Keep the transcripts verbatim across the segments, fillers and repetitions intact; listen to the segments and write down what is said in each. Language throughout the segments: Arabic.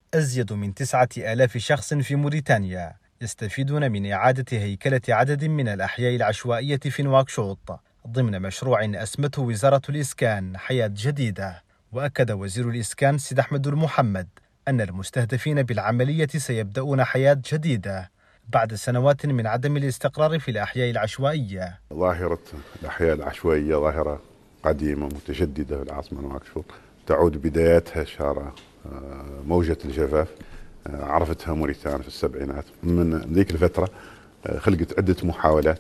أزيد من تسعة آلاف شخص في موريتانيا يستفيدون من إعادة هيكلة عدد من الأحياء العشوائية في نواكشوط ضمن مشروع أسمته وزارة الإسكان حياة جديدة. وأكد وزير الإسكان سيد أحمد المحمد أن المستهدفين بالعملية سيبدأون حياة جديدة بعد سنوات من عدم الاستقرار في الأحياء العشوائية. ظاهرة الأحياء العشوائية ظاهرة قديمة متجددة في العاصمة نواكشوط، تعود بداياتها شارع موجة الجفاف عرفتها موريتان في السبعينات. من ذيك الفترة خلقت عدة محاولات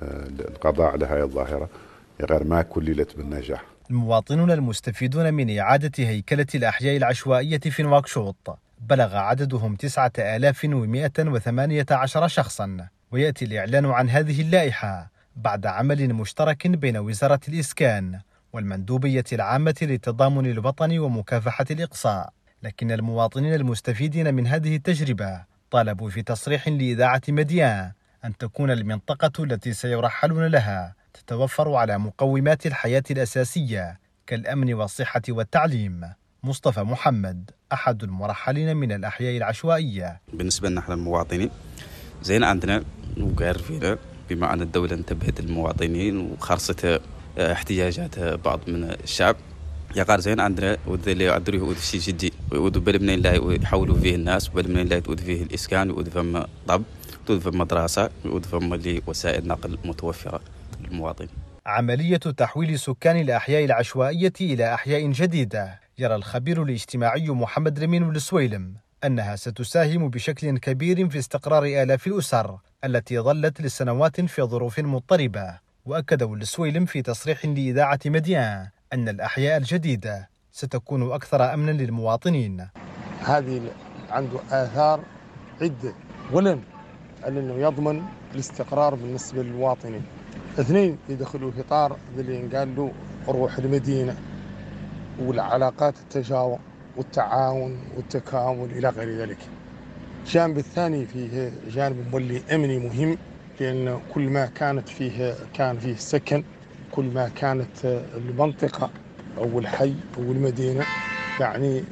للقضاء على هذه الظاهرة غير ما كللت بالنجاح. المواطنون المستفيدون من إعادة هيكلة الأحياء العشوائية في نواكشوط بلغ عددهم تسعة آلاف ومئة وثمانية عشر شخصا، ويأتي الإعلان عن هذه اللائحة بعد عمل مشترك بين وزارة الإسكان والمندوبية العامة للتضامن الوطني ومكافحة الإقصاء. لكن المواطنين المستفيدين من هذه التجربة طالبوا في تصريح لإذاعة مديان أن تكون المنطقة التي سيرحلون لها تتوفر على مقومات الحياة الأساسية كالأمن والصحة والتعليم. مصطفى محمد أحد المرحلين من الأحياء العشوائية. بالنسبة لنا احنا المواطنين زين عندنا وقار فينا بما أن الدولة انتبهت المواطنين وخرصت احتياجات بعض من الشعب يقار زين عندنا واللي يقدروا يؤذوا شيء جدي ويؤذوا بل من الله يحولوا فيه الناس وبل من الله يؤذوا فيه الإسكان ويؤذوا فم طب يؤذوا فم مدرسة ويؤذوا فم اللي وسائل نقل متوفرة للمواطن. عملية تحويل سكان الأحياء العشوائية إلى أحياء جديدة يرى الخبير الاجتماعي محمد رمين السويلم أنها ستساهم بشكل كبير في استقرار آلاف الأسر التي ظلت لسنوات في ظروف مضطربة. وأكد السويلم في تصريح لإذاعة مديان أن الأحياء الجديدة ستكون أكثر أمنا للمواطنين. هذه عنده آثار عدة، ولن أنه يضمن الاستقرار بالنسبة للمواطنين. اثنين، يدخلوا في إطار اللي قال له روح المدينة والعلاقات التجاور والتعاون والتكامل إلى غير ذلك. الجانب الثاني فيه جانب مولي أمني مهم، لأن كل ما كانت فيه كان فيه سكن، كل ما كانت المنطقة أو الحي أو المدينة يعني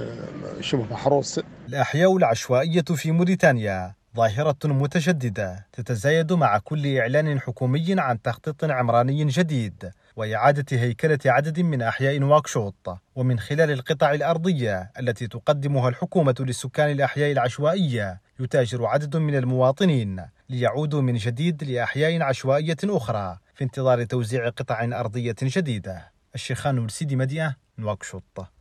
شبه محروس. الأحياء العشوائية في موريتانيا ظاهرة متجددة تتزايد مع كل إعلان حكومي عن تخطيط عمراني جديد وإعادة هيكلة عدد من أحياء نواكشوط، ومن خلال القطع الأرضية التي تقدمها الحكومة لسكان الأحياء العشوائية يتاجر عدد من المواطنين ليعودوا من جديد لأحياء عشوائية أخرى في انتظار توزيع قطع أرضية جديدة. الشيخان ولسيدي مدينة نواكشوط.